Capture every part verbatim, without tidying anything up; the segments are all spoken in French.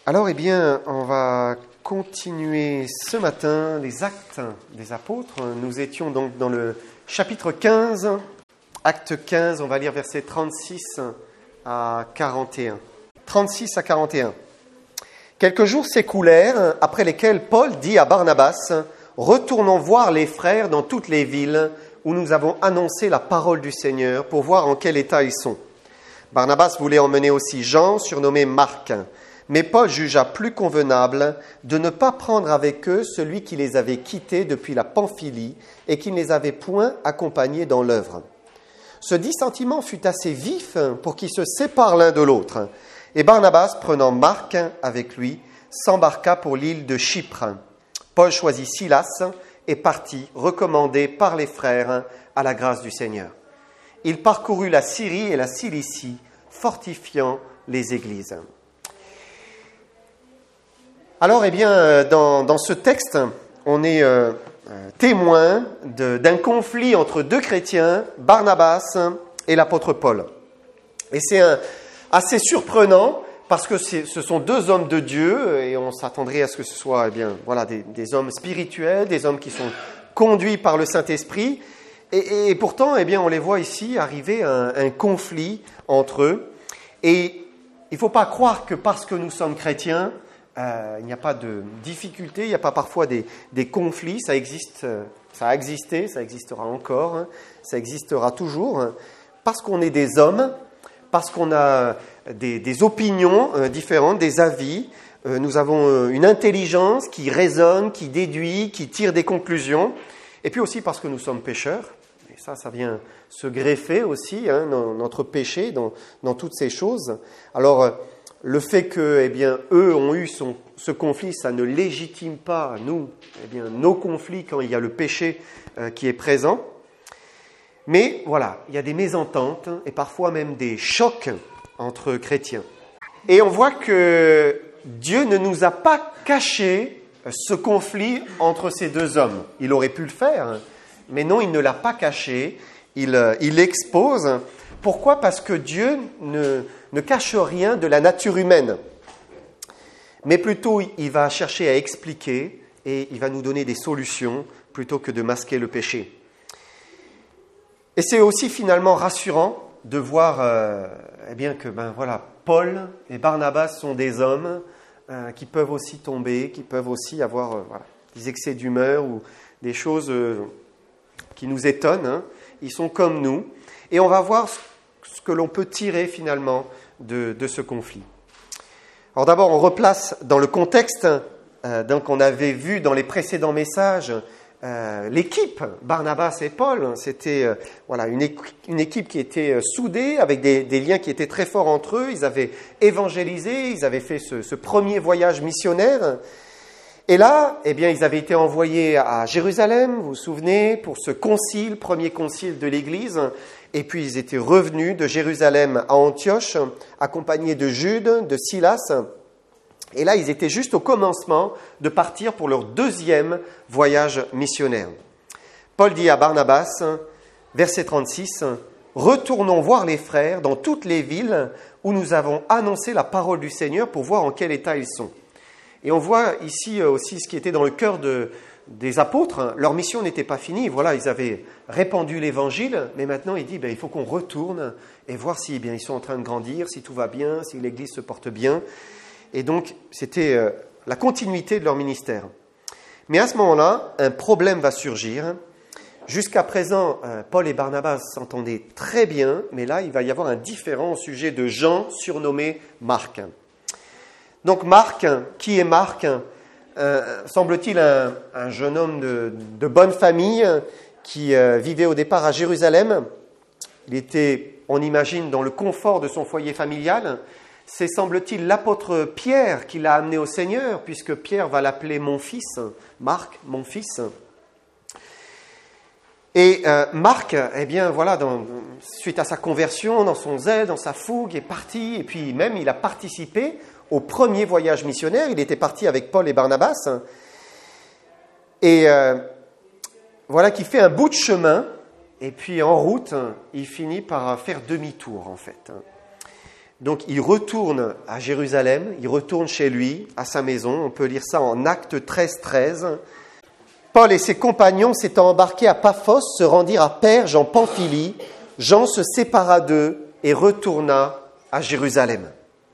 Alors, eh bien, on va continuer ce matin les actes des apôtres. Nous étions donc dans le chapitre quinze, acte quinze, on va lire versets trente-six à quarante et un. trente-six à quarante et un. Quelques jours s'écoulèrent, après lesquels Paul dit à Barnabas, « Retournons voir les frères dans toutes les villes où nous avons annoncé la parole du Seigneur pour voir en quel état ils sont. » Barnabas voulait emmener aussi Jean, surnommé Marc. Mais Paul jugea plus convenable de ne pas prendre avec eux celui qui les avait quittés depuis la Pamphylie et qui ne les avait point accompagnés dans l'œuvre. Ce dissentiment fut assez vif pour qu'ils se séparent l'un de l'autre. Et Barnabas, prenant Marc avec lui, s'embarqua pour l'île de Chypre. Paul choisit Silas et partit, recommandé par les frères à la grâce du Seigneur. Il parcourut la Syrie et la Cilicie, fortifiant les églises. Alors, eh bien, dans, dans ce texte, on est euh, témoin de, d'un conflit entre deux chrétiens, Barnabas et l'apôtre Paul. Et c'est un, assez surprenant parce que c'est, ce sont deux hommes de Dieu et on s'attendrait à ce que ce soit, eh bien, voilà, des, des hommes spirituels, des hommes qui sont conduits par le Saint-Esprit. Et, et pourtant, eh bien, on les voit ici arriver à un, un conflit entre eux. Et il ne faut pas croire que parce que nous sommes chrétiens, Euh, il n'y a pas de difficultés, il n'y a pas parfois des, des conflits, ça existe, ça a existé, ça existera encore, hein, ça existera toujours, hein, parce qu'on est des hommes, parce qu'on a des, des opinions euh, différentes, des avis, euh, nous avons euh, une intelligence qui raisonne, qui déduit, qui tire des conclusions, et puis aussi parce que nous sommes pécheurs, et ça, ça vient se greffer aussi, hein, dans notre péché, dans, dans toutes ces choses. Alors, euh, le fait que, eh bien, eux ont eu son, ce conflit, ça ne légitime pas, nous, eh bien, nos conflits quand il y a le péché euh, qui est présent. Mais voilà, il y a des mésententes et parfois même des chocs entre chrétiens. Et on voit que Dieu ne nous a pas caché ce conflit entre ces deux hommes. Il aurait pu le faire, mais non, il ne l'a pas caché, il, il l'expose. Pourquoi ? Parce que Dieu ne... ne cache rien de la nature humaine, mais plutôt il va chercher à expliquer et il va nous donner des solutions plutôt que de masquer le péché. Et c'est aussi finalement rassurant de voir euh, eh bien que ben, voilà, Paul et Barnabas sont des hommes euh, qui peuvent aussi tomber, qui peuvent aussi avoir euh, voilà, des excès d'humeur ou des choses euh, qui nous étonnent. Hein. Ils sont comme nous. Et on va voir ce que l'on peut tirer finalement de, de ce conflit. Alors d'abord, on replace dans le contexte, euh, donc on avait vu dans les précédents messages, euh, l'équipe Barnabas et Paul, c'était euh, voilà, une, équ- une équipe qui était euh, soudée, avec des, des liens qui étaient très forts entre eux, ils avaient évangélisé, ils avaient fait ce, ce premier voyage missionnaire, et là, eh bien, ils avaient été envoyés à Jérusalem, vous vous souvenez, pour ce concile, premier concile de l'Église. Et puis, ils étaient revenus de Jérusalem à Antioche, accompagnés de Jude, de Silas. Et là, ils étaient juste au commencement de partir pour leur deuxième voyage missionnaire. Paul dit à Barnabas, verset trente-six, « Retournons voir les frères dans toutes les villes où nous avons annoncé la parole du Seigneur pour voir en quel état ils sont. » Et on voit ici aussi ce qui était dans le cœur de, des apôtres. Leur mission n'était pas finie. Voilà, ils avaient répandu l'évangile, mais maintenant il dit ben, il faut qu'on retourne et voir si bien, ils sont en train de grandir, si tout va bien, si l'Église se porte bien. Et donc, c'était euh, la continuité de leur ministère. Mais à ce moment-là, un problème va surgir. Jusqu'à présent, euh, Paul et Barnabas s'entendaient très bien, mais là, il va y avoir un différend au sujet de Jean, surnommé Marc. Donc Marc, qui est Marc ? euh, Semble-t-il un, un jeune homme de, de bonne famille qui euh, vivait au départ à Jérusalem. Il était, on imagine, dans le confort de son foyer familial. C'est, semble-t-il, l'apôtre Pierre qui l'a amené au Seigneur, puisque Pierre va l'appeler mon fils, Marc, mon fils. Et euh, Marc, eh bien voilà, dans, suite à sa conversion, dans son zèle, dans sa fougue, est parti, et puis même il a participé au premier voyage missionnaire. Il était parti avec Paul et Barnabas. Et euh, voilà qu'il fait un bout de chemin, et puis en route, il finit par faire demi-tour en fait. Donc il retourne à Jérusalem, il retourne chez lui, à sa maison. On peut lire ça en Actes treize, treize. Paul et ses compagnons s'étant embarqués à Paphos se rendirent à Perge en Pamphylie. Jean se sépara d'eux et retourna à Jérusalem.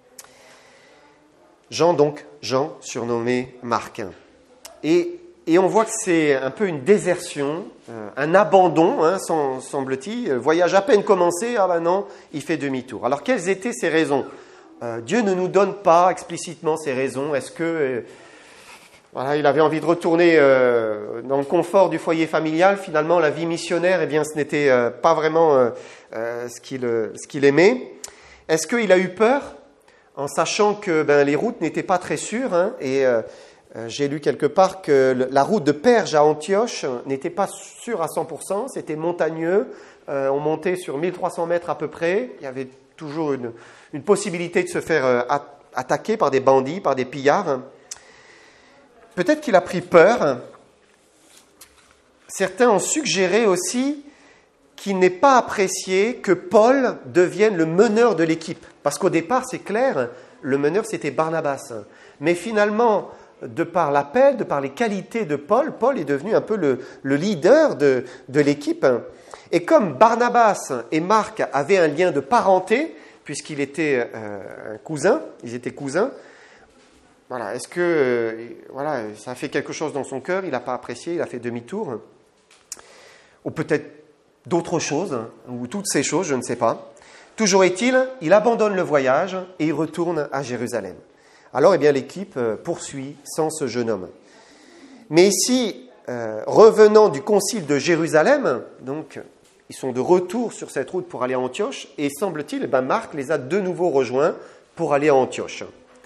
Jean donc, Jean surnommé Marc. Et, et on voit que c'est un peu une désertion, euh, un abandon, hein, semble-t-il. Le voyage à peine commencé, ah ben non, il fait demi-tour. Alors quelles étaient ces raisons ? euh, Dieu ne nous donne pas explicitement ces raisons. Est-ce que euh, voilà, il avait envie de retourner euh, dans le confort du foyer familial ? Finalement, la vie missionnaire, eh bien, ce n'était euh, pas vraiment euh, euh, ce qu'il, euh, ce qu'il aimait. Est-ce qu'il a eu peur en sachant que ben, les routes n'étaient pas très sûres, hein, et euh, j'ai lu quelque part que le, la route de Perge à Antioche n'était pas sûre à cent pour cent, c'était montagneux, euh, on montait sur mille trois cents mètres à peu près, il y avait toujours une, une possibilité de se faire euh, attaquer par des bandits, par des pillards. Peut-être qu'il a pris peur. Certains ont suggéré aussi qu'il n'est pas apprécié que Paul devienne le meneur de l'équipe. Parce qu'au départ, c'est clair, le meneur, c'était Barnabas. Mais finalement, de par l'appel, de par les qualités de Paul, Paul est devenu un peu le, le leader de, de l'équipe. Et comme Barnabas et Marc avaient un lien de parenté, puisqu'il était euh, un cousin, ils étaient cousins, voilà, est-ce que euh, voilà, ça a fait quelque chose dans son cœur, il n'a pas apprécié, il a fait demi-tour ? Ou peut-être d'autres choses, ou toutes ces choses, je ne sais pas. Toujours est-il, il abandonne le voyage et il retourne à Jérusalem. Alors, eh bien, l'équipe poursuit sans ce jeune homme. Mais ici, euh, revenant du concile de Jérusalem, donc ils sont de retour sur cette route pour aller à Antioche, et semble-t-il, eh bien, Marc les a de nouveau rejoints pour aller à Antioche.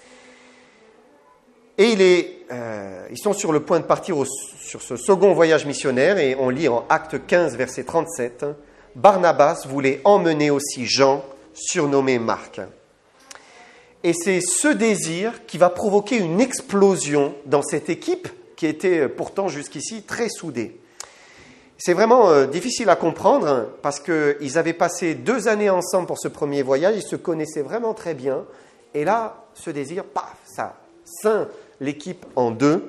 Et il est, euh, ils sont sur le point de partir au, sur ce second voyage missionnaire, et on lit en Acte quinze, verset trente-sept, « Barnabas voulait emmener aussi Jean, surnommé Marc. » Et c'est ce désir qui va provoquer une explosion dans cette équipe qui était pourtant jusqu'ici très soudée. C'est vraiment euh, difficile à comprendre parce qu'ils avaient passé deux années ensemble pour ce premier voyage, ils se connaissaient vraiment très bien. Et là, ce désir, paf, ça scinde l'équipe en deux.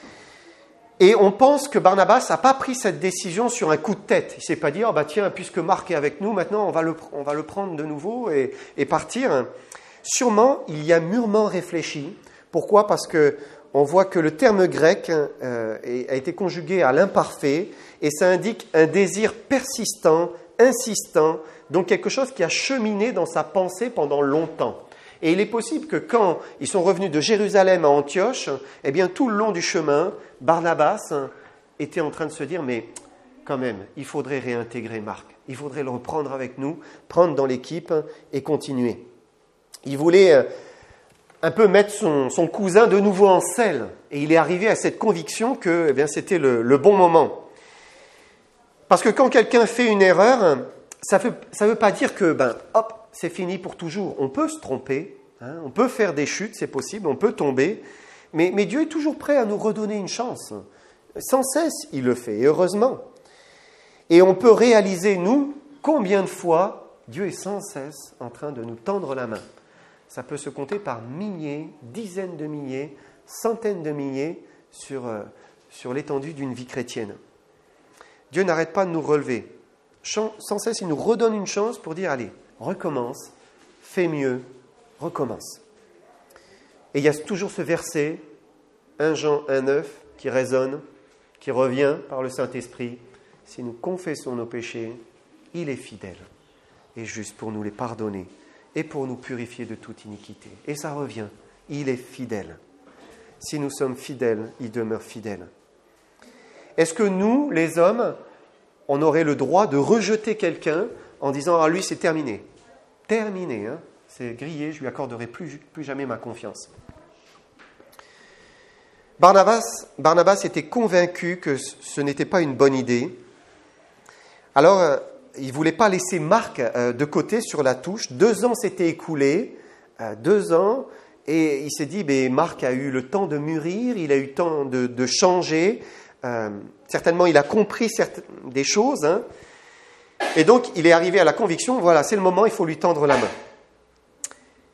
Et on pense que Barnabas n'a pas pris cette décision sur un coup de tête. Il ne s'est pas dit, oh bah tiens, puisque Marc est avec nous, maintenant on va le, on va le prendre de nouveau et, et partir. Sûrement, il y a mûrement réfléchi. Pourquoi ? Parce que on voit que le terme grec euh, a été conjugué à l'imparfait et ça indique un désir persistant, insistant, donc quelque chose qui a cheminé dans sa pensée pendant longtemps. Et il est possible que quand ils sont revenus de Jérusalem à Antioche, eh bien tout le long du chemin, Barnabas était en train de se dire, mais quand même, il faudrait réintégrer Marc, il faudrait le reprendre avec nous, prendre dans l'équipe et continuer. Il voulait un peu mettre son, son cousin de nouveau en selle. Et il est arrivé à cette conviction que eh bien, c'était le, le bon moment. Parce que quand quelqu'un fait une erreur, ça ne veut, ça veut pas dire que, ben, hop, c'est fini pour toujours. On peut se tromper, hein, on peut faire des chutes, c'est possible, on peut tomber. Mais, mais Dieu est toujours prêt à nous redonner une chance. Sans cesse, il le fait, et heureusement. Et on peut réaliser, nous, combien de fois Dieu est sans cesse en train de nous tendre la main. Ça peut se compter par milliers, dizaines de milliers, centaines de milliers sur, euh, sur l'étendue d'une vie chrétienne. Dieu n'arrête pas de nous relever. Sans cesse, il nous redonne une chance pour dire, allez, recommence, fais mieux, recommence. Et il y a toujours ce verset, un Jean un neuf, qui résonne, qui revient par le Saint-Esprit. Si nous confessons nos péchés, il est fidèle et juste pour nous les pardonner et pour nous purifier de toute iniquité. Et ça revient, il est fidèle. Si nous sommes fidèles, il demeure fidèle. Est-ce que nous, les hommes, on aurait le droit de rejeter quelqu'un en disant « Ah, lui, c'est terminé. » Terminé, hein, c'est grillé, je ne lui accorderai plus, plus jamais ma confiance. Barnabas, Barnabas était convaincu que ce n'était pas une bonne idée. Alors, il ne voulait pas laisser Marc de côté sur la touche. Deux ans s'étaient écoulés, deux ans, et il s'est dit, ben, Marc a eu le temps de mûrir, il a eu le temps de, de changer, euh, certainement il a compris certaines, des choses, hein, et donc il est arrivé à la conviction, voilà, c'est le moment, il faut lui tendre la main.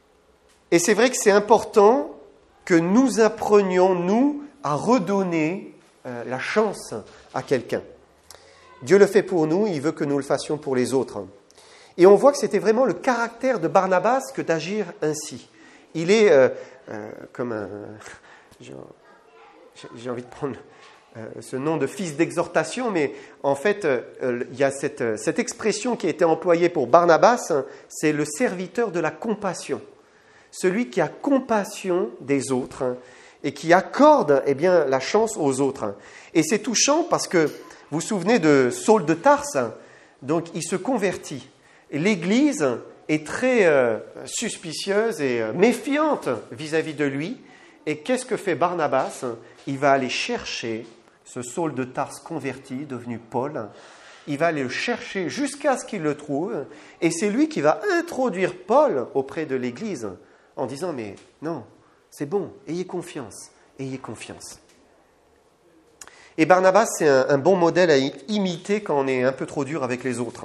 Et c'est vrai que c'est important que nous apprenions, nous, à redonner euh, la chance à quelqu'un. Dieu le fait pour nous, il veut que nous le fassions pour les autres. Et on voit que c'était vraiment le caractère de Barnabas que d'agir ainsi. Il est euh, euh, comme un... J'ai, j'ai envie de prendre euh, ce nom de fils d'exhortation, mais en fait, euh, il y a cette, cette expression qui a été employée pour Barnabas, hein, c'est le serviteur de la compassion. Celui qui a compassion des autres, hein, et qui accorde eh bien, la chance aux autres. Et c'est touchant parce que, vous vous souvenez de Saul de Tarse, donc il se convertit. Et l'Église est très euh, suspicieuse et euh, méfiante vis-à-vis de lui. Et qu'est-ce que fait Barnabas? Il va aller chercher ce Saul de Tarse converti, devenu Paul. Il va aller le chercher jusqu'à ce qu'il le trouve. Et c'est lui qui va introduire Paul auprès de l'Église en disant « Mais non, c'est bon, ayez confiance, ayez confiance. » Et Barnabas, c'est un, un bon modèle à imiter quand on est un peu trop dur avec les autres.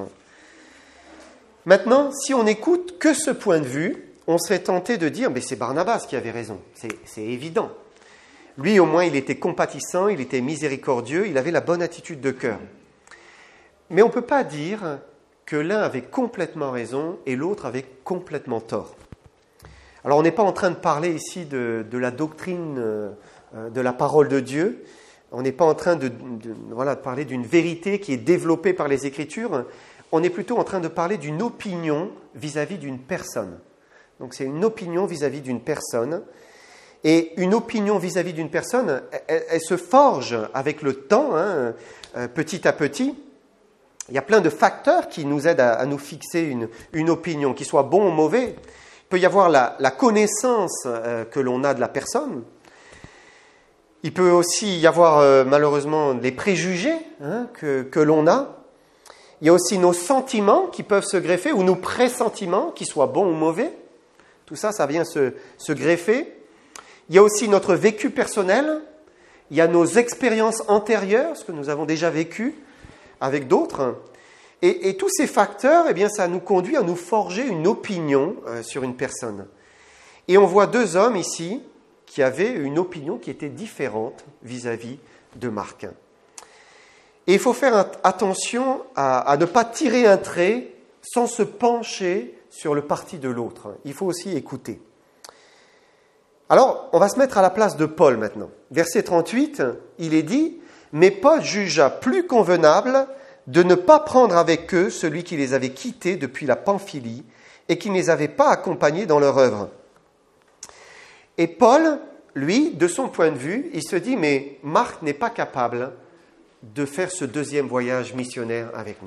Maintenant, si on n'écoute que ce point de vue, on serait tenté de dire « Mais c'est Barnabas qui avait raison, c'est, c'est évident. » Lui, au moins, il était compatissant, il était miséricordieux, il avait la bonne attitude de cœur. Mais on ne peut pas dire que l'un avait complètement raison et l'autre avait complètement tort. Alors, on n'est pas en train de parler ici de, de la doctrine euh, de la parole de Dieu. On n'est pas en train de, de, voilà, de parler d'une vérité qui est développée par les Écritures. On est plutôt en train de parler d'une opinion vis-à-vis d'une personne. Donc, c'est une opinion vis-à-vis d'une personne. Et une opinion vis-à-vis d'une personne, elle, elle se forge avec le temps, hein, euh, petit à petit. Il y a plein de facteurs qui nous aident à, à nous fixer une, une opinion, qu'il soit bon ou mauvais. Il peut y avoir la, la connaissance euh, que l'on a de la personne. Il peut aussi y avoir euh, malheureusement les préjugés hein, que, que l'on a. Il y a aussi nos sentiments qui peuvent se greffer, ou nos pressentiments, qu'ils soient bons ou mauvais. Tout ça, ça vient se, se greffer. Il y a aussi notre vécu personnel. Il y a nos expériences antérieures, ce que nous avons déjà vécu avec d'autres. Et, et tous ces facteurs, eh bien, ça nous conduit à nous forger une opinion euh, sur une personne. Et on voit deux hommes ici qui avaient une opinion qui était différente vis-à-vis de Marc. Et il faut faire attention à, à ne pas tirer un trait sans se pencher sur le parti de l'autre. Il faut aussi écouter. Alors, on va se mettre à la place de Paul maintenant. Verset trente-huit, il est dit « Mais Paul jugea plus convenable de ne pas prendre avec eux celui qui les avait quittés depuis la Pamphylie et qui ne les avait pas accompagnés dans leur œuvre. » Et Paul, lui, de son point de vue, il se dit « Mais Marc n'est pas capable de faire ce deuxième voyage missionnaire avec nous. »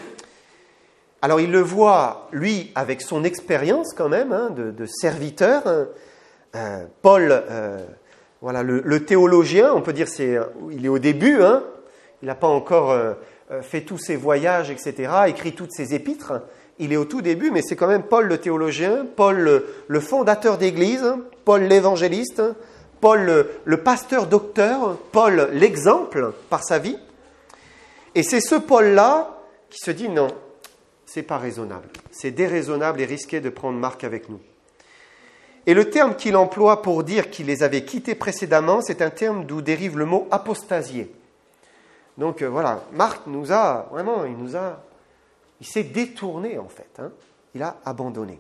Alors il le voit, lui, avec son expérience quand même hein, de, de serviteur. Hein. Euh, Paul, euh, voilà, le, le théologien, on peut dire c'est, il est au début, hein, il n'a pas encore euh, fait tous ses voyages, et cetera, écrit toutes ses épîtres. Il est au tout début, mais c'est quand même Paul le théologien, Paul le, le fondateur d'église, Paul l'évangéliste, Paul le, le pasteur docteur, Paul l'exemple par sa vie. Et c'est ce Paul-là qui se dit non, c'est pas raisonnable. C'est déraisonnable et risqué de prendre Marc avec nous. Et le terme qu'il emploie pour dire qu'il les avait quittés précédemment, c'est un terme d'où dérive le mot apostasier. Donc euh, voilà, Marc nous a, vraiment, il nous a, il s'est détourné en fait, hein. Il a abandonné.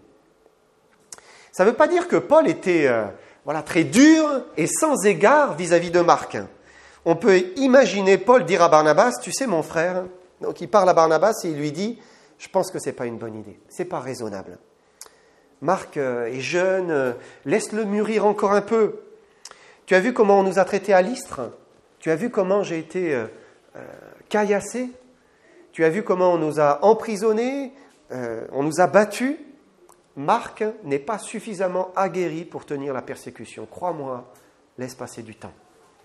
Ça ne veut pas dire que Paul était euh, voilà, très dur et sans égard vis-à-vis de Marc. On peut imaginer Paul dire à Barnabas, tu sais mon frère, donc il parle à Barnabas et il lui dit, je pense que ce n'est pas une bonne idée, ce n'est pas raisonnable. Marc est jeune, laisse-le mûrir encore un peu. Tu as vu comment on nous a traités à Lystre? Tu as vu comment j'ai été euh, euh, caillassé? Tu as vu comment on nous a emprisonnés? euh, On nous a battus? Marc n'est pas suffisamment aguerri pour tenir la persécution. Crois-moi, laisse passer du temps.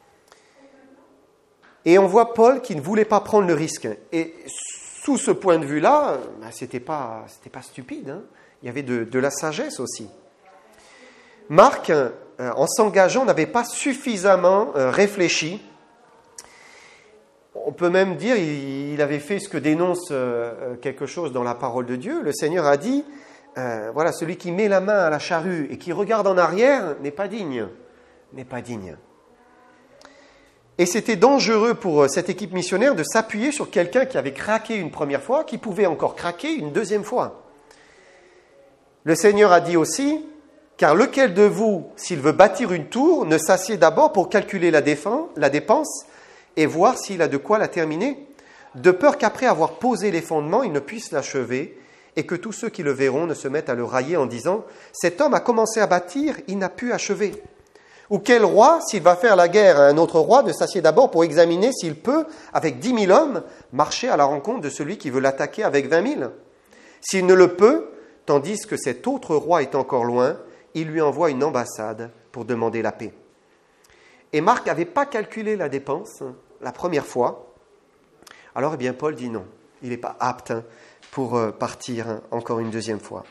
Et on voit Paul qui ne voulait pas prendre le risque. Et sous ce point de vue-là, ben, ce n'était pas, c'était pas stupide, hein. Il y avait de, de la sagesse aussi. Marc, euh, en s'engageant, n'avait pas suffisamment euh, réfléchi. On peut même dire qu'il il avait fait ce que dénonce euh, quelque chose dans la parole de Dieu. Le Seigneur a dit euh, voilà, celui qui met la main à la charrue et qui regarde en arrière n'est pas digne, n'est pas digne. Et c'était dangereux pour cette équipe missionnaire de s'appuyer sur quelqu'un qui avait craqué une première fois, qui pouvait encore craquer une deuxième fois. Le Seigneur a dit aussi, « Car lequel de vous, s'il veut bâtir une tour, ne s'assied d'abord pour calculer la, défense, la dépense et voir s'il a de quoi la terminer, de peur qu'après avoir posé les fondements, il ne puisse l'achever et que tous ceux qui le verront ne se mettent à le railler en disant « Cet homme a commencé à bâtir, il n'a pu achever. » Ou quel roi, s'il va faire la guerre à un autre roi, ne s'assied d'abord pour examiner s'il peut, avec dix mille hommes, marcher à la rencontre de celui qui veut l'attaquer avec vingt mille. S'il ne le peut, tandis que cet autre roi est encore loin, il lui envoie une ambassade pour demander la paix. Et Marc n'avait pas calculé la dépense la première fois. Alors, eh bien, Paul dit non, il n'est pas apte pour partir encore une deuxième fois.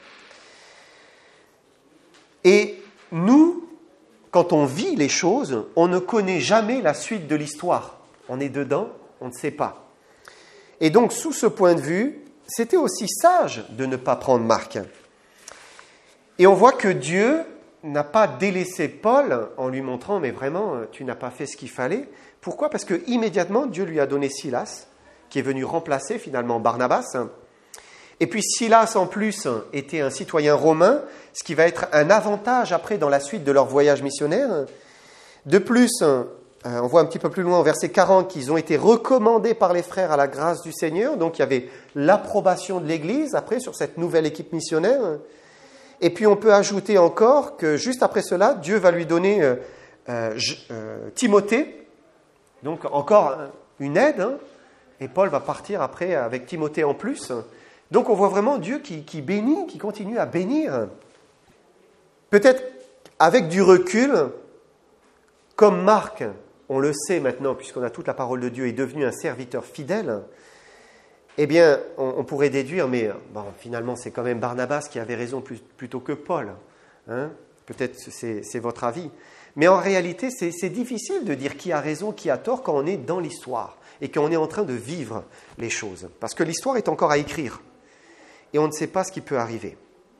Et nous, quand on vit les choses, on ne connaît jamais la suite de l'histoire. On est dedans, on ne sait pas. Et donc, sous ce point de vue, c'était aussi sage de ne pas prendre Marc. Et on voit que Dieu n'a pas délaissé Paul en lui montrant « mais vraiment, tu n'as pas fait ce qu'il fallait ». Pourquoi ? Parce qu'immédiatement, Dieu lui a donné Silas, qui est venu remplacer finalement Barnabas. Et puis Silas, en plus, était un citoyen romain, ce qui va être un avantage après dans la suite de leur voyage missionnaire. De plus, on voit un petit peu plus loin, au verset quarante, qu'ils ont été recommandés par les frères à la grâce du Seigneur. Donc il y avait l'approbation de l'Église après sur cette nouvelle équipe missionnaire. Et puis on peut ajouter encore que juste après cela, Dieu va lui donner euh, euh, Timothée, donc encore une aide, hein, et Paul va partir après avec Timothée en plus. Donc on voit vraiment Dieu qui, qui bénit, qui continue à bénir. Peut-être avec du recul, comme Marc, on le sait maintenant, puisqu'on a toute la parole de Dieu, est devenu un serviteur fidèle, eh bien, on, on pourrait déduire, mais bon, finalement, c'est quand même Barnabas qui avait raison plus, plutôt que Paul. Hein ? Peut-être c'est, c'est votre avis. Mais en réalité, c'est, c'est difficile de dire qui a raison, qui a tort quand on est dans l'histoire et qu'on est en train de vivre les choses. Parce que l'histoire est encore à écrire. Et on ne sait pas ce qui peut arriver.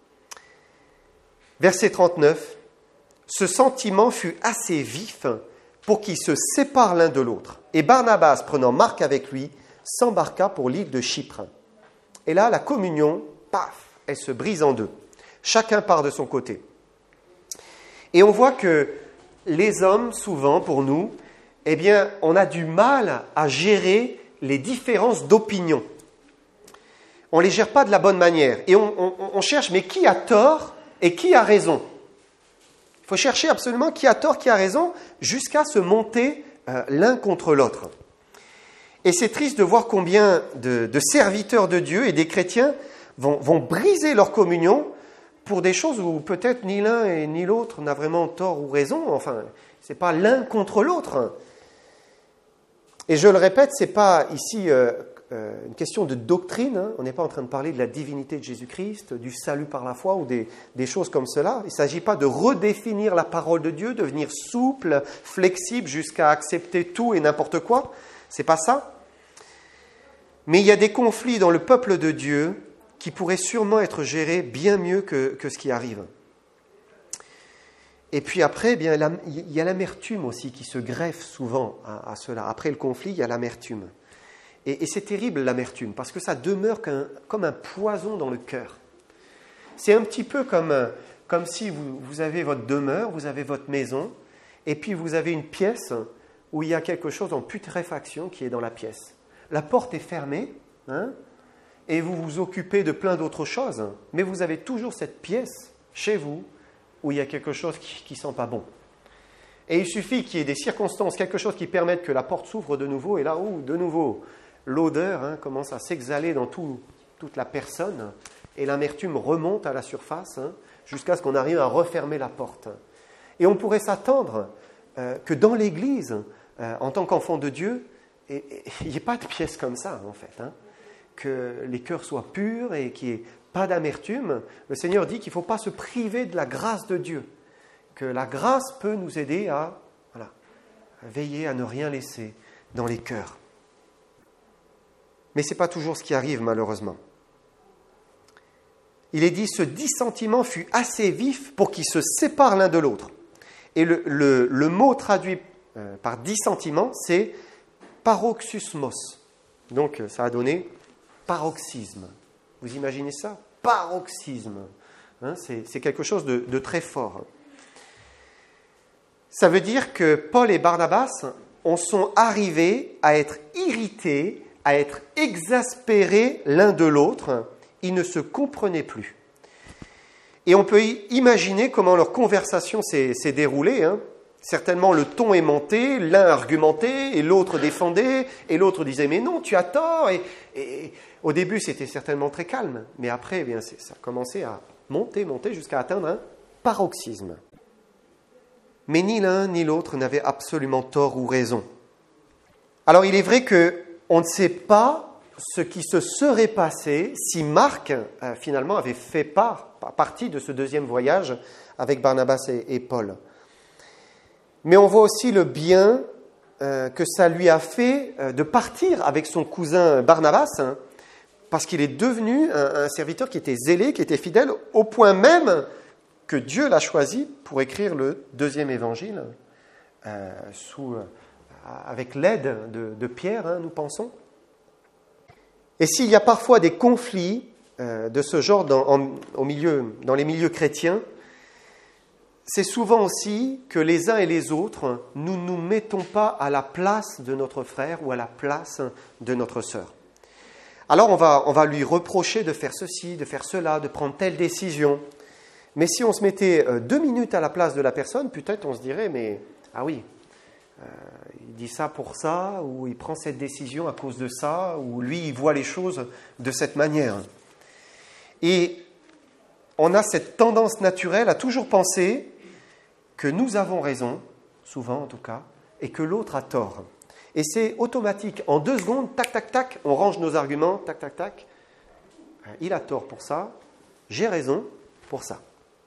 Verset trente-neuf. Ce sentiment fut assez vif pour qu'ils se séparent l'un de l'autre. Et Barnabas, prenant Marc avec lui, s'embarqua pour l'île de Chypre. Et là, la communion, paf, elle se brise en deux. Chacun part de son côté. Et on voit que les hommes, souvent, pour nous, eh bien, on a du mal à gérer les différences d'opinion. On ne les gère pas de la bonne manière. Et on, on, on cherche, mais qui a tort et qui a raison ? Il faut chercher absolument qui a tort, qui a raison, jusqu'à se monter euh, l'un contre l'autre. Et c'est triste de voir combien de, de serviteurs de Dieu et des chrétiens vont, vont briser leur communion pour des choses où peut-être ni l'un et ni l'autre n'a vraiment tort ou raison. Enfin, ce n'est pas l'un contre l'autre. Et je le répète, ce n'est pas ici euh, euh, une question de doctrine. Hein. On n'est pas en train de parler de la divinité de Jésus-Christ, du salut par la foi ou des, des choses comme cela. Il ne s'agit pas de redéfinir la parole de Dieu, de devenir souple, flexible jusqu'à accepter tout et n'importe quoi. Ce n'est pas ça. Mais il y a des conflits dans le peuple de Dieu qui pourraient sûrement être gérés bien mieux que, que ce qui arrive. Et puis après, eh bien, il y a l'amertume aussi qui se greffe souvent à, à cela. Après le conflit, il y a l'amertume. Et, et c'est terrible l'amertume, parce que ça demeure qu'un, comme un poison dans le cœur. C'est un petit peu comme, comme si vous, vous avez votre demeure, vous avez votre maison, et puis vous avez une pièce où il y a quelque chose en putréfaction qui est dans la pièce. La porte est fermée, hein, et vous vous occupez de plein d'autres choses, mais vous avez toujours cette pièce chez vous où il y a quelque chose qui ne sent pas bon. Et il suffit qu'il y ait des circonstances, quelque chose qui permette que la porte s'ouvre de nouveau, et là, où de nouveau, l'odeur hein, commence à s'exhaler dans tout, toute la personne, et l'amertume remonte à la surface, hein, jusqu'à ce qu'on arrive à refermer la porte. Et on pourrait s'attendre euh, que dans l'Église, euh, en tant qu'enfant de Dieu, il n'y ait pas de pièce comme ça, en fait, hein, que les cœurs soient purs et qu'il n'y ait pas d'amertume. Le Seigneur dit qu'il ne faut pas se priver de la grâce de Dieu, que la grâce peut nous aider à, voilà, à veiller à ne rien laisser dans les cœurs. Mais ce n'est pas toujours ce qui arrive, malheureusement. il est dit, ce dissentiment fut assez vif pour qu'ils se séparent l'un de l'autre. Et le, le, le mot traduit euh, par dissentiment, c'est paroxysmos. Donc, ça a donné paroxysme. Vous imaginez ça? Paroxysme. Hein, c'est, c'est quelque chose de, de très fort. Ça veut dire que Paul et Barnabas en sont arrivés à être irrités, à être exaspérés l'un de l'autre. Ils ne se comprenaient plus. Et on peut imaginer comment leur conversation s'est, s'est déroulée. Hein. Certainement, le ton est monté, l'un argumentait, et l'autre défendait, et l'autre disait « mais non, tu as tort ». Et, et au début, c'était certainement très calme, mais après, eh bien, c'est, ça a commencé à monter, monter, jusqu'à atteindre un paroxysme. Mais ni l'un ni l'autre n'avaient absolument tort ou raison. Alors, il est vrai qu'on ne sait pas ce qui se serait passé si Marc, euh, finalement, avait fait part, partie de ce deuxième voyage avec Barnabas et, et Paul. Mais on voit aussi le bien euh, que ça lui a fait euh, de partir avec son cousin Barnabas, hein, parce qu'il est devenu un, un serviteur qui était zélé, qui était fidèle, au point même que Dieu l'a choisi pour écrire le deuxième évangile, euh, sous, euh, avec l'aide de, de Pierre, hein, nous pensons. Et s'il y a parfois des conflits euh, de ce genre dans, en, au milieu, dans les milieux chrétiens, c'est souvent aussi que les uns et les autres, nous ne nous mettons pas à la place de notre frère ou à la place de notre sœur. Alors on va, on va lui reprocher de faire ceci, de faire cela, de prendre telle décision. Mais si on se mettait deux minutes à la place de la personne, peut-être on se dirait, mais ah oui, euh, il dit ça pour ça, ou il prend cette décision à cause de ça, ou lui, il voit les choses de cette manière. Et on a cette tendance naturelle à toujours penser que nous avons raison, souvent en tout cas, et que l'autre a tort. Et c'est automatique. En deux secondes, tac, tac, tac, on range nos arguments, tac, tac, tac. Il a tort pour ça, j'ai raison pour ça.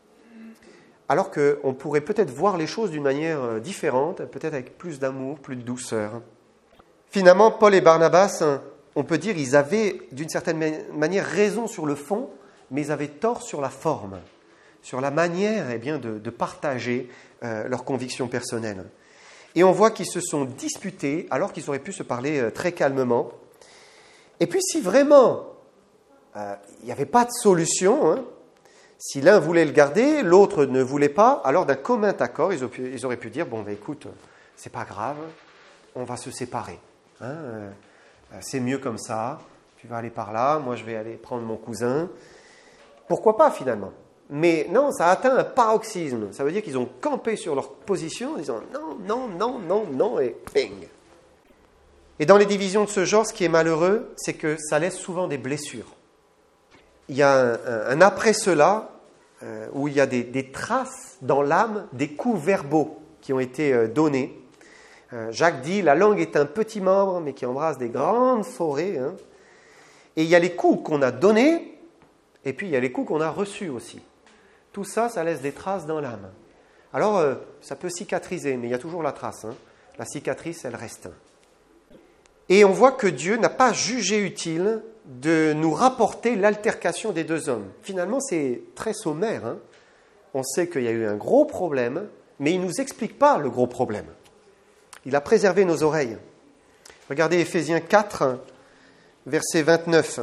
Alors qu'on pourrait peut-être voir les choses d'une manière différente, peut-être avec plus d'amour, plus de douceur. Finalement, Paul et Barnabas, on peut dire, ils avaient d'une certaine manière raison sur le fond, mais ils avaient tort sur la forme, sur la manière eh bien, de, de partager euh, leurs convictions personnelles. Et on voit qu'ils se sont disputés alors qu'ils auraient pu se parler euh, très calmement. Et puis si vraiment euh, il n'y avait pas de solution, hein, si l'un voulait le garder, l'autre ne voulait pas, alors d'un commun accord, ils auraient pu, ils auraient pu dire, bon ben écoute, c'est pas grave, on va se séparer. Hein, euh, c'est mieux comme ça, tu vas aller par là, moi je vais aller prendre mon cousin. Pourquoi pas finalement ? Mais non, ça a atteint un paroxysme. Ça veut dire qu'ils ont campé sur leur position en disant non, non, non, non, non, et ping. Et dans les divisions de ce genre, ce qui est malheureux, c'est que ça laisse souvent des blessures. Il y a un, un, un après cela euh, où il y a des, des traces dans l'âme des coups verbaux qui ont été euh, donnés. Euh, Jacques dit, la langue est un petit membre, mais qui embrasse des grandes forêts. Hein. Et il y a les coups qu'on a donnés, et puis il y a les coups qu'on a reçus aussi. Tout ça, ça laisse des traces dans l'âme. Alors, euh, ça peut cicatriser, mais il y a toujours la trace. Hein. La cicatrice, elle reste. Et on voit que Dieu n'a pas jugé utile de nous rapporter l'altercation des deux hommes. Finalement, c'est très sommaire. Hein. On sait qu'il y a eu un gros problème, mais il ne nous explique pas le gros problème. Il a préservé nos oreilles. Regardez Éphésiens quatre, versets vingt-neuf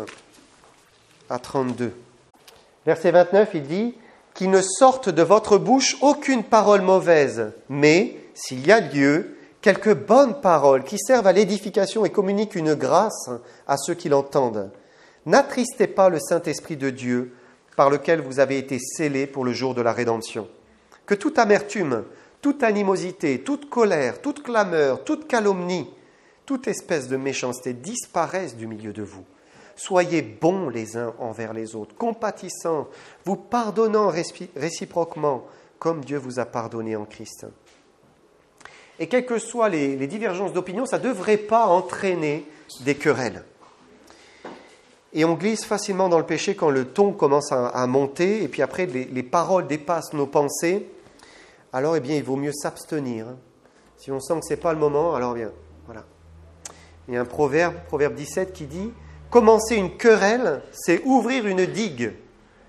à trente-deux. Verset vingt-neuf, il dit « Qu'il ne sorte de votre bouche aucune parole mauvaise, mais, s'il y a lieu, quelques bonnes paroles qui servent à l'édification et communiquent une grâce à ceux qui l'entendent. N'attristez pas le Saint-Esprit de Dieu, par lequel vous avez été scellés pour le jour de la rédemption. Que toute amertume, toute animosité, toute colère, toute clameur, toute calomnie, toute espèce de méchanceté disparaissent du milieu de vous. Soyez bons les uns envers les autres, compatissants, vous pardonnant réciproquement, comme Dieu vous a pardonné en Christ. » Et quelles que soient les, les divergences d'opinion, ça ne devrait pas entraîner des querelles. Et on glisse facilement dans le péché quand le ton commence à, à monter, et puis après les, les paroles dépassent nos pensées. Alors, eh bien, il vaut mieux s'abstenir. Si on sent que ce n'est pas le moment, alors bien, voilà. Il y a un proverbe, proverbe dix-sept, qui dit « Commencer une querelle, c'est ouvrir une digue.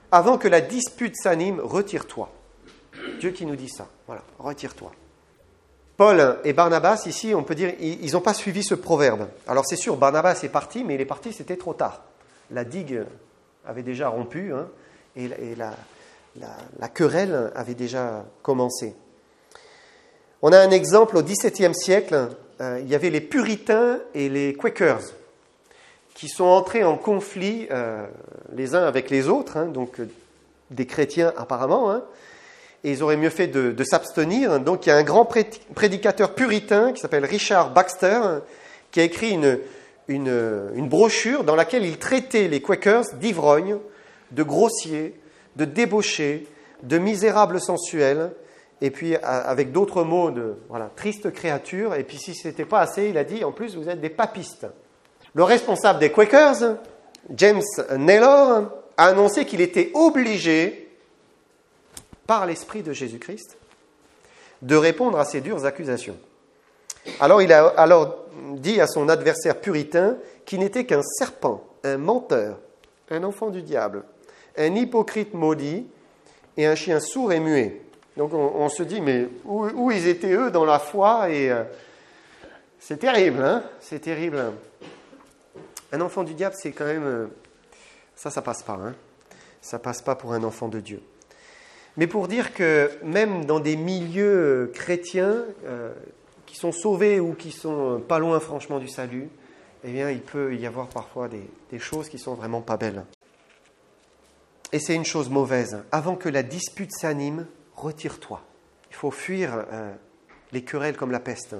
avant que la dispute s'anime, retire-toi. Dieu qui nous dit ça. Voilà, retire-toi. Paul et Barnabas, ici, on peut dire, ils n'ont pas suivi ce proverbe. Alors c'est sûr, Barnabas est parti, mais il est parti, c'était trop tard. La digue avait déjà rompu, hein, et, et la, la, la querelle avait déjà commencé. On a un exemple au dix-septième siècle, euh, il y avait les puritains et les quakers qui sont entrés en conflit euh, les uns avec les autres, hein, donc euh, des chrétiens apparemment, hein, et ils auraient mieux fait de, de s'abstenir. Donc il y a un grand prédicateur puritain qui s'appelle Richard Baxter qui a écrit une, une, une brochure dans laquelle il traitait les quakers d'ivrognes, de grossiers, de débauchés, de misérables sensuels, et puis avec d'autres mots de voilà, tristes créatures. Et puis si ce n'était pas assez, il a dit en plus vous êtes des papistes. Le responsable des quakers, James Naylor, a annoncé qu'il était obligé par l'Esprit de Jésus-Christ, de répondre à ces dures accusations. Alors il a alors dit à son adversaire puritain qu'il n'était qu'un serpent, un menteur, un enfant du diable, un hypocrite maudit et un chien sourd et muet. Donc on, on se dit, mais où, où ils étaient eux dans la foi et euh, c'est terrible, hein, c'est terrible. Un enfant du diable, c'est quand même... Euh, ça, ça passe pas, hein. Ça passe pas pour un enfant de Dieu. Mais pour dire que même dans des milieux chrétiens euh, qui sont sauvés ou qui sont pas loin franchement du salut, eh bien, il peut y avoir parfois des, des choses qui sont vraiment pas belles. Et c'est une chose mauvaise. Avant que la dispute s'anime, retire-toi. Il faut fuir euh, les querelles comme la peste.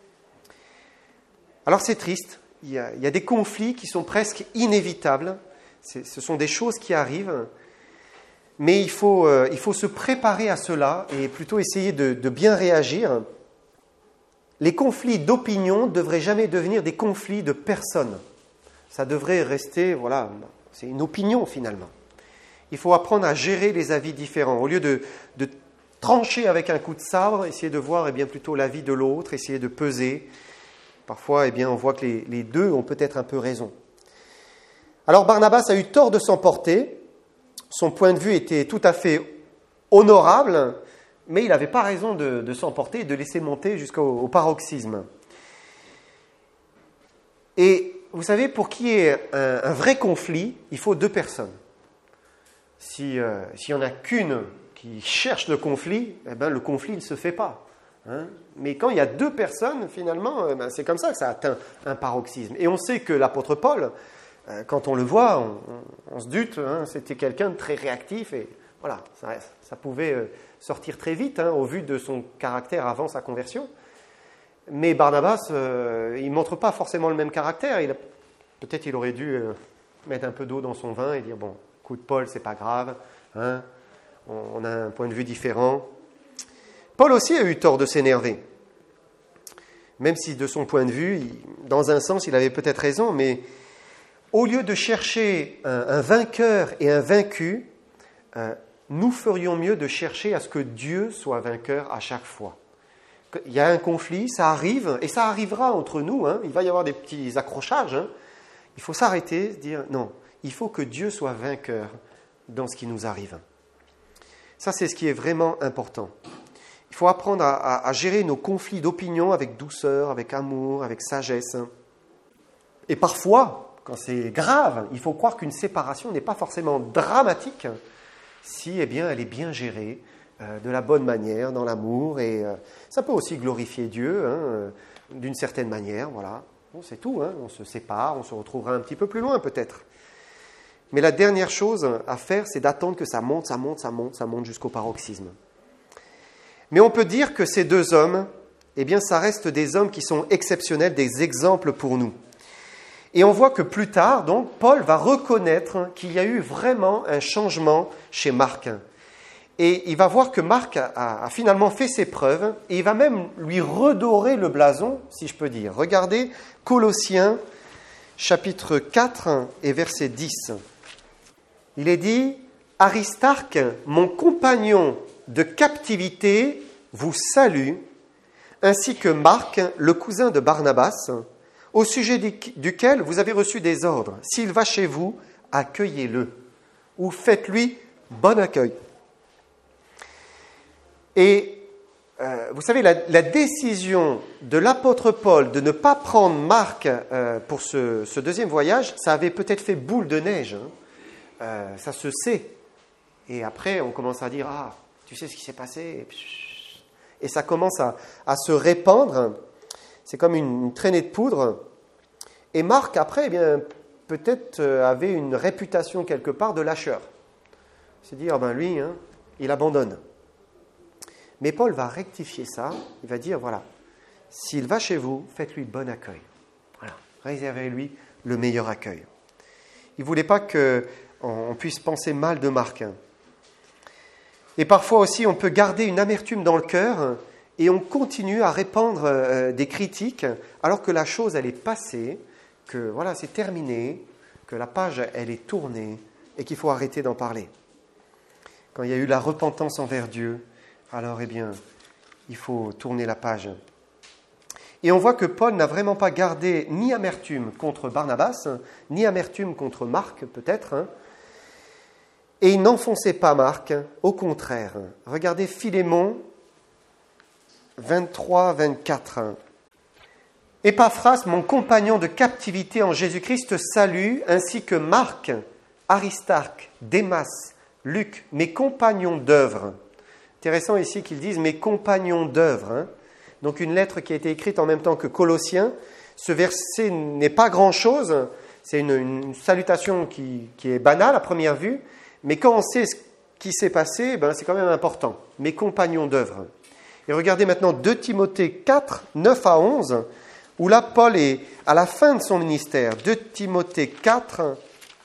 Alors c'est triste. Il y a, il y a des conflits qui sont presque inévitables. C'est, ce sont des choses qui arrivent. Mais il faut, euh, il faut se préparer à cela et plutôt essayer de, de bien réagir. Les conflits d'opinion ne devraient jamais devenir des conflits de personnes. Ça devrait rester, voilà, c'est une opinion finalement. Il faut apprendre à gérer les avis différents. Au lieu de, de trancher avec un coup de sabre, essayer de voir eh bien, plutôt l'avis de l'autre, essayer de peser. Parfois, eh bien, on voit que les, les deux ont peut-être un peu raison. Alors Barnabas a eu tort de s'emporter. Son point de vue était tout à fait honorable, mais il n'avait pas raison de, de s'emporter et de laisser monter jusqu'au au paroxysme. Et vous savez, pour qu'il y ait un, un vrai conflit, il faut deux personnes. Si, euh, s'il n'y en a qu'une qui cherche le conflit, eh ben, le conflit ne se fait pas. Hein. Mais quand il y a deux personnes, finalement, eh ben, c'est comme ça que ça atteint un paroxysme. Et on sait que l'apôtre Paul, euh, quand on le voit, on, on, on se doute, hein, c'était quelqu'un de très réactif et voilà, ça, ça pouvait euh, sortir très vite hein, au vu de son caractère avant sa conversion. Mais Barnabas, euh, il ne montre pas forcément le même caractère. Il a, peut-être il aurait dû euh, mettre un peu d'eau dans son vin et dire, bon, écoute Paul, c'est pas grave, hein, on, on a un point de vue différent. Paul aussi a eu tort de s'énerver. Même si de son point de vue, il, dans un sens, il avait peut-être raison, mais au lieu de chercher un, un vainqueur et un vaincu, euh, nous ferions mieux de chercher à ce que Dieu soit vainqueur à chaque fois. Il y a un conflit, ça arrive, et ça arrivera entre nous, hein, il va y avoir des petits accrochages. Hein. Il faut s'arrêter, se dire, non, il faut que Dieu soit vainqueur dans ce qui nous arrive. Ça, c'est ce qui est vraiment important. Il faut apprendre à, à, à gérer nos conflits d'opinion avec douceur, avec amour, avec sagesse. Et parfois, quand c'est grave, il faut croire qu'une séparation n'est pas forcément dramatique si eh bien, elle est bien gérée, euh, de la bonne manière, dans l'amour. Et euh, ça peut aussi glorifier Dieu, hein, euh, d'une certaine manière. Voilà. Bon, c'est tout, hein. On se sépare, on se retrouvera un petit peu plus loin peut-être. Mais la dernière chose à faire, c'est d'attendre que ça monte, ça monte, ça monte, ça monte jusqu'au paroxysme. Mais on peut dire que ces deux hommes, eh bien, ça reste des hommes qui sont exceptionnels, des exemples pour nous. Et on voit que plus tard, donc, Paul va reconnaître qu'il y a eu vraiment un changement chez Marc. Et il va voir que Marc a, a finalement fait ses preuves et il va même lui redorer le blason, si je peux dire. Regardez Colossiens, chapitre quatre et verset dix. Il est dit « Aristarque, mon compagnon de captivité, vous salue, ainsi que Marc, le cousin de Barnabas, au sujet duquel vous avez reçu des ordres. S'il va chez vous, accueillez-le, ou faites-lui bon accueil. Et euh, vous savez, la, la décision de l'apôtre Paul de ne pas prendre Marc euh, pour ce, ce deuxième voyage, ça avait peut-être fait boule de neige. Hein. Euh, ça se sait. Et après, on commence à dire, ah, tu sais ce qui s'est passé. Et ça commence à, à se répandre. C'est comme une, une traînée de poudre. Et Marc, après, eh bien, peut-être avait une réputation quelque part de lâcheur. Il s'est dit, ah ben lui, hein, il abandonne. Mais Paul va rectifier ça. Il va dire, voilà, s'il va chez vous, faites-lui bon accueil. Voilà, réservez-lui le meilleur accueil. Il ne voulait pas qu'on puisse penser mal de Marc. Et parfois aussi, on peut garder une amertume dans le cœur et on continue à répandre euh, des critiques alors que la chose, elle est passée, que voilà, c'est terminé, que la page, elle est tournée et qu'il faut arrêter d'en parler. Quand il y a eu la repentance envers Dieu, alors, eh bien, il faut tourner la page. Et on voit que Paul n'a vraiment pas gardé ni amertume contre Barnabas, ni amertume contre Marc, peut-être, hein. Et il n'enfonçait pas Marc, au contraire. Regardez Philémon vingt-trois vingt-quatre. Épaphras, mon compagnon de captivité en Jésus-Christ, te salue, ainsi que Marc, Aristarque, Démas, Luc, mes compagnons d'œuvre. Intéressant ici qu'ils disent mes compagnons d'œuvre. Hein. Donc une lettre qui a été écrite en même temps que Colossiens. Ce verset n'est pas grand-chose. C'est une, une salutation qui, qui est banale à première vue. Mais quand on sait ce qui s'est passé, ben c'est quand même important. Mes compagnons d'œuvre. Et regardez maintenant deux Timothée quatre, neuf à onze, où là Paul est à la fin de son ministère. deux Timothée quatre,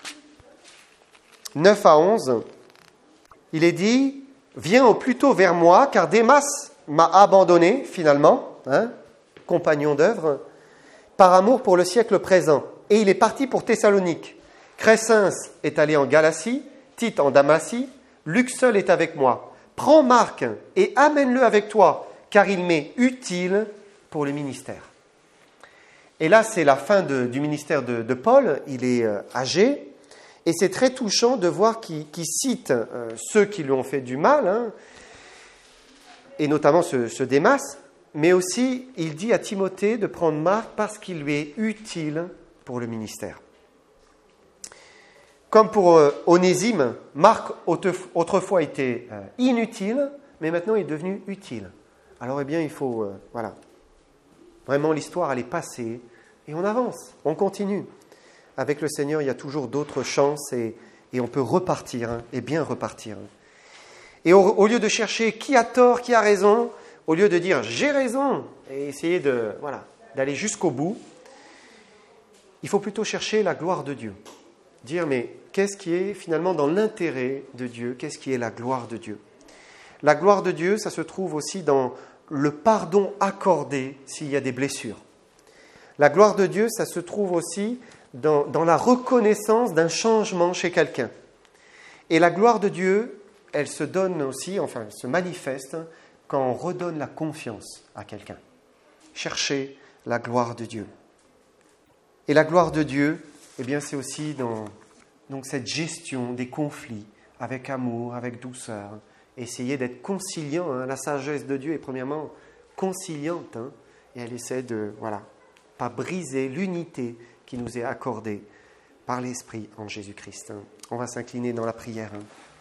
neuf à onze, il est dit, viens au plus tôt vers moi, car Démas m'a abandonné finalement, hein, compagnon d'œuvre, par amour pour le siècle présent. Et il est parti pour Thessalonique. Crescens est allé en Galatie, Tite en Damatie, Luc seul est avec moi. Prends Marc et amène-le avec toi, car il m'est utile pour le ministère. Et là, c'est la fin de, du ministère de, de Paul. Il est euh, âgé. Et c'est très touchant de voir qu'il, qu'il cite euh, ceux qui lui ont fait du mal, hein, et notamment ce, ce Démas. Mais aussi, il dit à Timothée de prendre Marc parce qu'il lui est utile pour le ministère. Comme pour euh, Onésime, Marc autrefois était euh, inutile, mais maintenant il est devenu utile. Alors eh bien, il faut, euh, voilà, vraiment l'histoire elle est passée et on avance, on continue. Avec le Seigneur, il y a toujours d'autres chances et, et on peut repartir, hein, et bien repartir. Et au, au lieu de chercher qui a tort, qui a raison, au lieu de dire j'ai raison et essayer de, voilà, d'aller jusqu'au bout, il faut plutôt chercher la gloire de Dieu. Dire mais qu'est-ce qui est finalement dans l'intérêt de Dieu? Qu'est-ce qui est la gloire de Dieu? La gloire de Dieu, ça se trouve aussi dans le pardon accordé s'il y a des blessures. La gloire de Dieu, ça se trouve aussi dans, dans la reconnaissance d'un changement chez quelqu'un. Et la gloire de Dieu, elle se donne aussi, enfin, se manifeste quand on redonne la confiance à quelqu'un. Cherchez la gloire de Dieu. Et la gloire de Dieu, eh bien, c'est aussi dans donc, cette gestion des conflits avec amour, avec douceur. Essayer d'être conciliant. Hein. La sagesse de Dieu est premièrement conciliante. Hein, et elle essaie de, voilà, pas briser l'unité qui nous est accordée par l'Esprit en Jésus-Christ. Hein. On va s'incliner dans la prière. Hein.